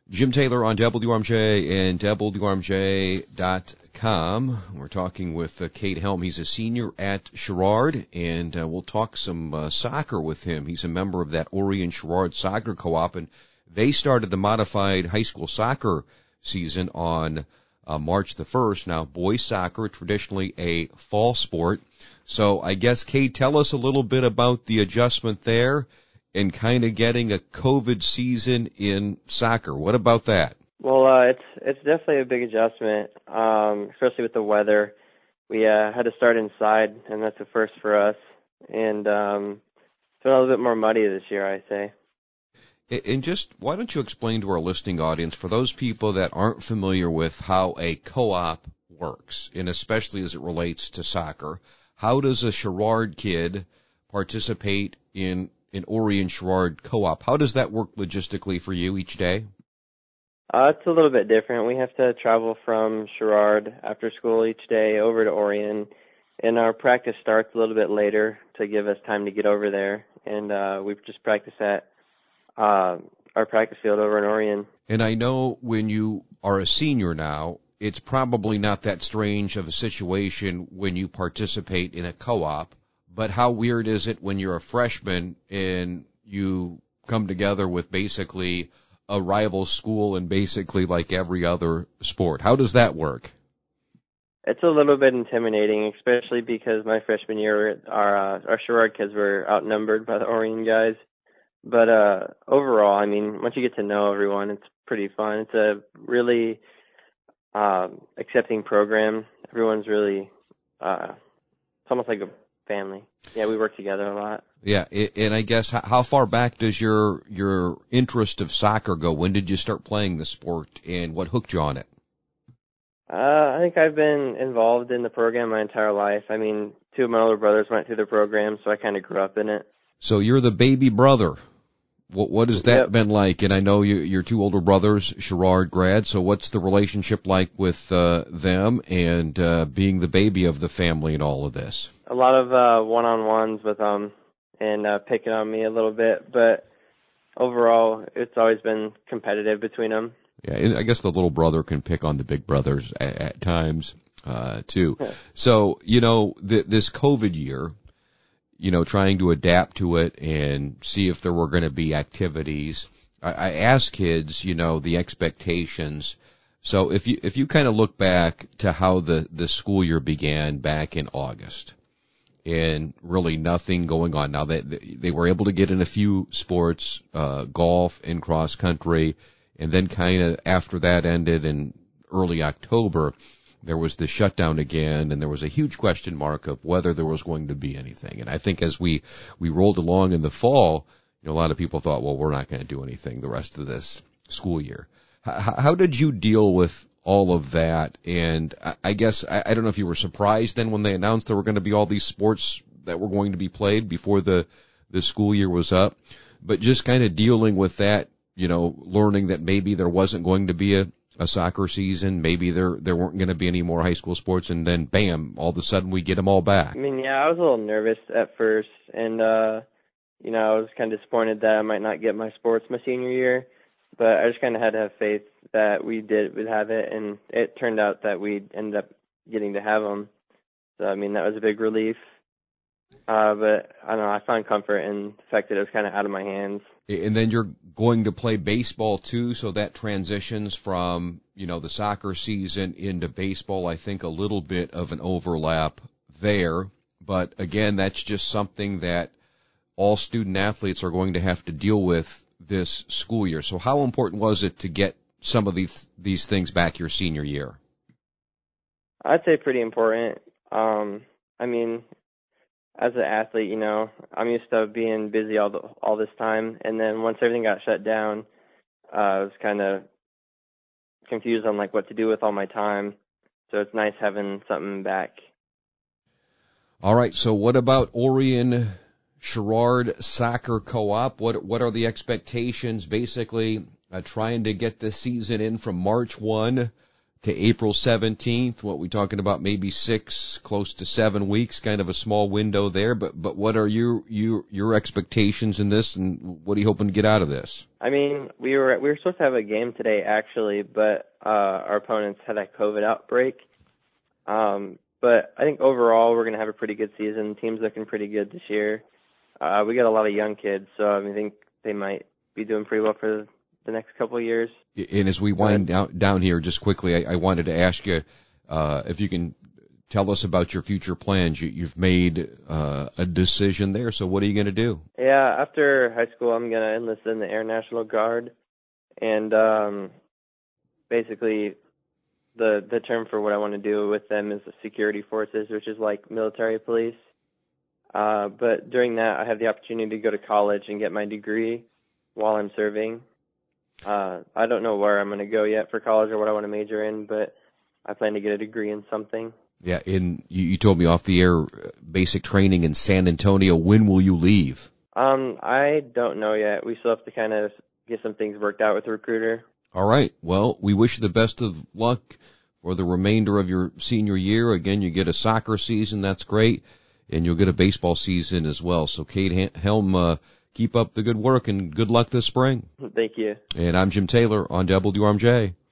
Jim Taylor on WRMJ and WRMJ.com. We're talking with Cade Helm. He's a senior at Sherrard, and we'll talk some soccer with him. He's a member of that Orion-Sherrard Soccer Co-op, and they started the modified high school soccer season on March the 1st. Now, boys soccer, traditionally a fall sport. So I guess, Cade, tell us a little bit about the adjustment there and kind of getting a COVID season in soccer. What about that? Well, it's definitely a big adjustment, especially with the weather. We had to start inside, and that's a first for us. And it's been a little bit more muddy this year, I say. And just why don't you explain to our listening audience, for those people that aren't familiar with how a co-op works, and especially as it relates to soccer, how does a Sherrard kid participate in an Orion-Sherrard co-op? How does that work logistically for you each day? It's a little bit different. We have to travel from Sherrard after school each day over to Orion, and our practice starts a little bit later to give us time to get over there. And we just practice at our practice field over in Orion. And I know when you are a senior now, it's probably not that strange of a situation when you participate in a co-op. But how weird is it when you're a freshman and you come together with basically a rival school and basically like every other sport? How does that work? It's a little bit intimidating, especially because my freshman year, our Sherrard kids were outnumbered by the Orion guys. But overall, I mean, once you get to know everyone, it's pretty fun. It's a really accepting program. Everyone's really, it's almost like a family. Yeah, we work together a lot. Yeah, and I guess how far back does your interest of soccer go? When did you start playing the sport, and what hooked you on it? I think I've been involved in the program my entire life. I mean, two of my older brothers went through the program, so I kind of grew up in it. So you're the baby brother. What has that been like? And I know your two older brothers, Sherrard grads, so what's the relationship like with them and being the baby of the family and all of this? A lot of one-on-ones with them and picking on me a little bit, but overall it's always been competitive between them. Yeah, and I guess the little brother can pick on the big brothers at times too. Yeah. So, this COVID year, trying to adapt to it and see if there were going to be activities. I asked kids, the expectations. So if you kind of look back to how the school year began back in August, and really nothing going on. Now they were able to get in a few sports, golf and cross country, and then kind of after that ended in early October, there was the shutdown again, and there was a huge question mark of whether there was going to be anything. And I think as we rolled along in the fall, a lot of people thought, well, we're not going to do anything the rest of this school year. How did you deal with all of that? And I guess, I don't know if you were surprised then when they announced there were going to be all these sports that were going to be played before the school year was up, but just kind of dealing with that, learning that maybe there wasn't going to be a soccer season, maybe there weren't going to be any more high school sports, and then bam, all of a sudden we get them all back. I mean, yeah, I was a little nervous at first, and I was kind of disappointed that I might not get my sports my senior year, but I just kind of had to have faith that we'd have it, and it turned out that we'd ended up getting to have them. So, I mean, that was a big relief. But I don't know, I found comfort in the fact that it was kind of out of my hands. And then you're going to play baseball too, so that transitions from, the soccer season into baseball. I think a little bit of an overlap there. But again, that's just something that all student athletes are going to have to deal with this school year. So how important was it to get some of these things back your senior year? I'd say pretty important. I mean, as an athlete, I'm used to being busy all this time, and then once everything got shut down, I was kind of confused on what to do with all my time. So it's nice having something back. All right. So what about Orion-Sherrard Soccer Co-op? What are the expectations? Basically, trying to get this season in from March 1 to April 17th. What we talking about? Maybe 6, close to 7 weeks, kind of a small window there. But what are your expectations in this, and what are you hoping to get out of this? I mean, we were supposed to have a game today actually, but our opponents had that COVID outbreak. But I think overall we're going to have a pretty good season. The team's looking pretty good this year. We got a lot of young kids, so I think they might be doing pretty well for the next couple of years. And as we wind down here, just quickly, I wanted to ask you if you can tell us about your future plans. You've made a decision there, so what are you going to do? Yeah, after high school, I'm going to enlist in the Air National Guard, and basically the term for what I want to do with them is the security forces, which is like military police. But during that, I have the opportunity to go to college and get my degree while I'm serving. I don't know where I'm going to go yet for college or what I want to major in, but I plan to get a degree in something. Yeah, and you told me off the air, basic training in San Antonio. When will you leave? I don't know yet. We still have to kind of get some things worked out with the recruiter. All right. Well, we wish you the best of luck for the remainder of your senior year. Again, you get a soccer season. That's great. And you'll get a baseball season as well. So, Cade Helm, keep up the good work and good luck this spring. Thank you. And I'm Jim Taylor on WRMJ.